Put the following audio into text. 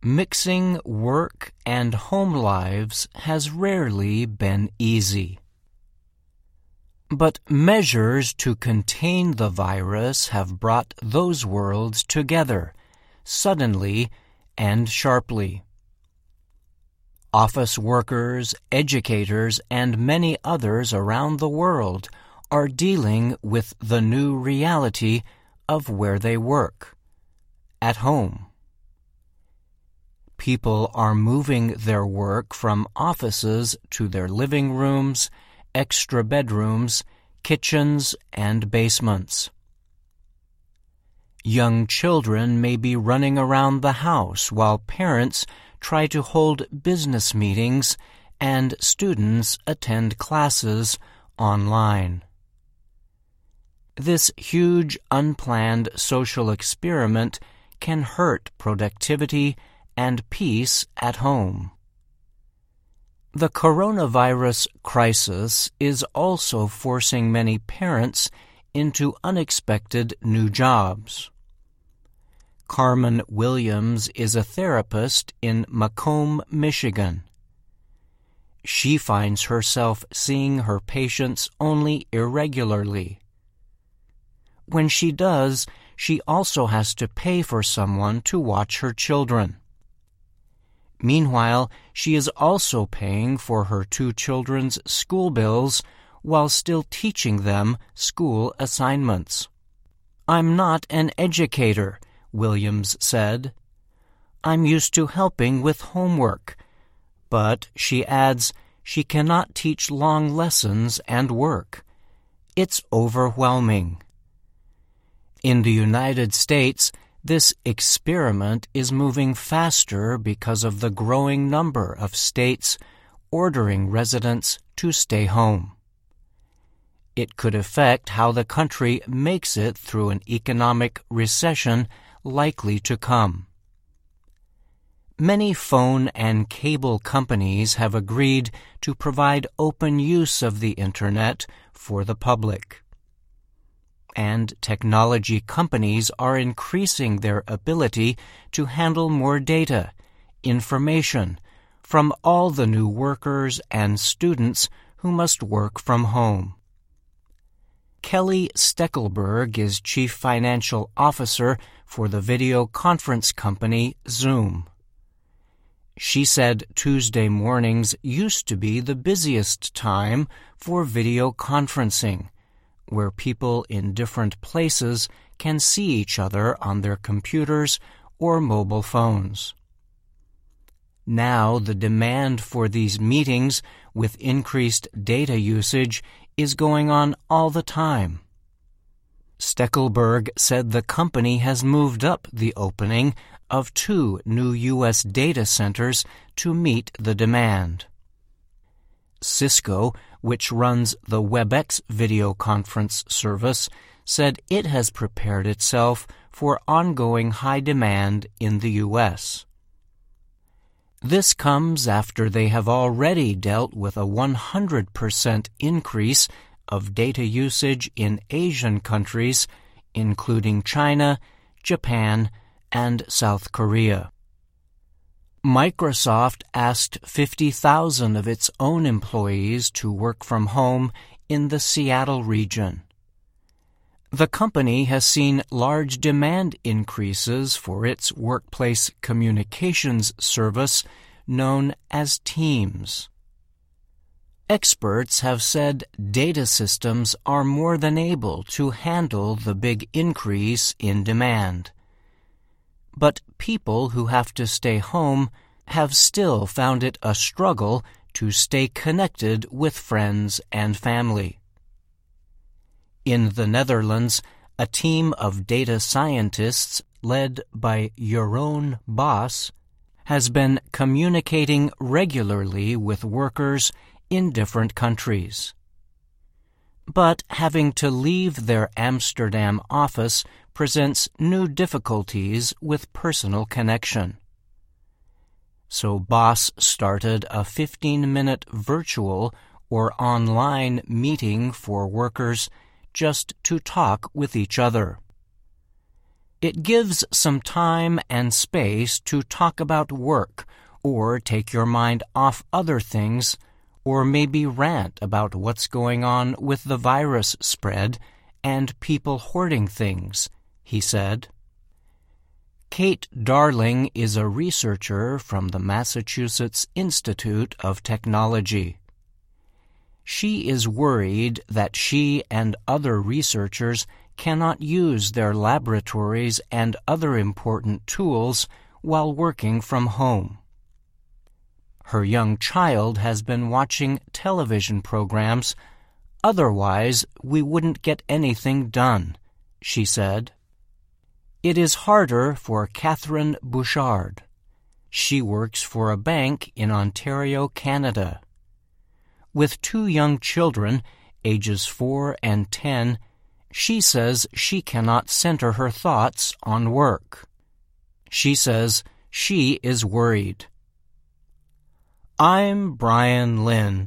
Mixing work and home lives has rarely been easy. But measures to contain the virus have brought those worlds together, suddenly and sharply. Office workers, educators, and many others around the world are dealing with the new reality of where they work, at home. People are moving their work from offices to their living rooms, extra bedrooms, kitchens, and basements. Young children may be running around the house while parents try to hold business meetings and students attend classes online. This huge, unplanned social experiment can hurt productivity and peace at home. The coronavirus crisis is also forcing many parents into unexpected new jobs. Carmen Williams is a therapist in Macomb, Michigan. She finds herself seeing her patients only irregularly. When she does, she also has to pay for someone to watch her children. Meanwhile, she is also paying for her 2 children's school bills while still teaching them school assignments. "I'm not an educator," Williams said. "I'm used to helping with homework." But, she adds, she cannot teach long lessons and work. It's overwhelming. In the United States, this experiment is moving faster because of the growing number of states ordering residents to stay home. It could affect how the country makes it through an economic recession likely to come. Many phone and cable companies have agreed to provide open use of the Internet for the public. And technology companies are increasing their ability to handle more data, information, from all the new workers and students who must work from home. Kelly Steckelberg is Chief Financial Officer for the video conference company Zoom. She said Tuesday mornings used to be the busiest time for video conferencing, where people in different places can see each other on their computers or mobile phones. Now the demand for these meetings with increased data usage is going on all the time. Steckelberg said the company has moved up the opening of 2 new U.S. data centers to meet the demand. Cisco, which runs the WebEx video conference service, said it has prepared itself for ongoing high demand in the U.S. This comes after they have already dealt with a 100% increase of data usage in Asian countries, including China, Japan, and South Korea. Microsoft asked 50,000 of its own employees to work from home in the Seattle region. The company has seen large demand increases for its workplace communications service known as Teams. Experts have said data systems are more than able to handle the big increase in demand. But people who have to stay home have still found it a struggle to stay connected with friends and family. In the Netherlands, a team of data scientists led by Jeroen Bos has been communicating regularly with workers in different countries. But having to leave their Amsterdam office presents new difficulties with personal connection. So Bos started a 15-minute virtual or online meeting for workers just to talk with each other. It gives some time and space to talk about work or take your mind off other things or maybe rant about what's going on with the virus spread and people hoarding things, he said. Kate Darling is a researcher from the Massachusetts Institute of Technology. She is worried that she and other researchers cannot use their laboratories and other important tools while working from home. Her young child has been watching television programs. Otherwise, we wouldn't get anything done, she said. It is harder for Catherine Bouchard. She works for a bank in Ontario, Canada. With 2 young children, ages 4 and 10, she says she cannot center her thoughts on work. She says she is worried. I'm Brian Lynn.